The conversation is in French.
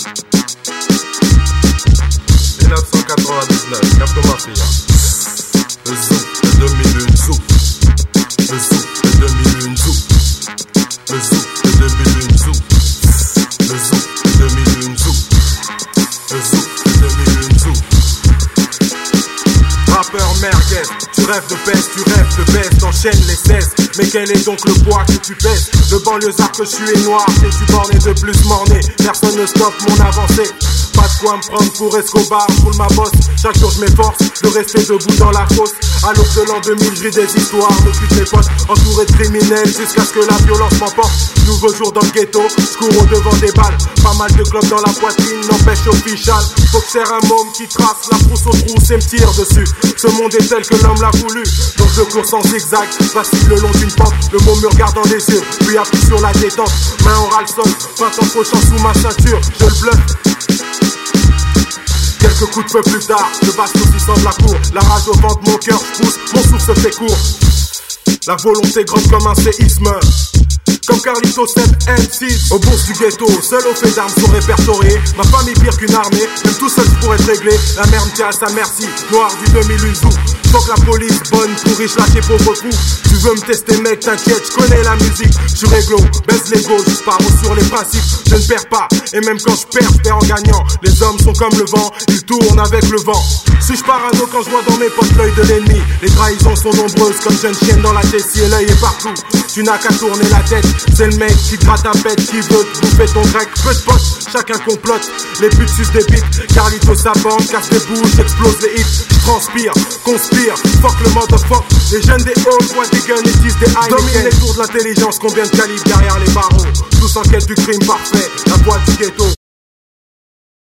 1999, Cap Mafia. Le zouk de 2001 zouk. Le zouk de 2001 zouk. Le zouk de 2001 zouk. Le zouk de 2001 zouk. Le zouk de 2001 zouk. Rappeur merguez, tu rêves de baisse, tu rêves de baisse, t'enchaînes les 16. Mais quel est donc le poids que tu pèses? Le banlieusard que je suis est noir, et tu bornes de plus morné. Personne ne stoppe mon avancée. Pas de quoi me prendre pour Escobar, roule ma bosse. Chaque jour je m'efforce de rester debout dans la fosse. À l'aube de l'an 2000, je vis des histoires de toutes mes potes, entouré de criminels jusqu'à ce que la violence m'emporte. Nouveau jour dans le ghetto, je cours au devant des balles. Pas mal de clopes dans la poitrine, n'empêche official. Faut que serre un môme qui trace la frousse aux trousses et me tire dessus. Ce monde est tel que l'homme l'a voulu, donc je cours sans zigzag, vacille le long d'une pente. Le môme me regarde dans les yeux, puis appuie sur la détente. Main au ras le sol, 20 ans pochant sous ma ceinture, je le bluffe. Quelques coups de feu plus tard, le baston qui semble la cour. La rage au ventre, mon cœur, je pousse, mon souffle se fait court. La volonté grande comme un séisme, comme Carlito 7 M6. Aux bourses du ghetto, seuls aux faits d'armes sont répertoriés. Ma famille pire qu'une armée, même tout seul je pourrais te régler. La merde tient à sa merci, noir du 2001 zouk. Faut que la police bonne pour riche lâcher pauvre fou. Tu veux me tester mec, t'inquiète, je connais la musique. Je suis réglo, baisse l'ego, je pars sur les principes. Je ne perds pas, et même quand je perds en gagnant. Les hommes sont comme le vent, ils tournent avec le vent. Suis-je parano quand je vois dans mes potes l'œil de l'ennemi? Les trahisons sont nombreuses comme jeune chienne dans la tessie et l'œil est partout. Tu n'as qu'à tourner la tête, c'est le mec qui gratte un pet, qui veut te bouffer ton grec. Peu de potes, chacun complote, les putes sucent des bites. Carlito sa bande, casse des bouches, explose les hits. Je transpire, conspire, fuck le motherfuck. Les jeunes des halls voient des guns et disent des Heineken. Domine les tours de l'intelligence, combien de calibres derrière les barreaux. Tous en quête du crime parfait, la voix du ghetto.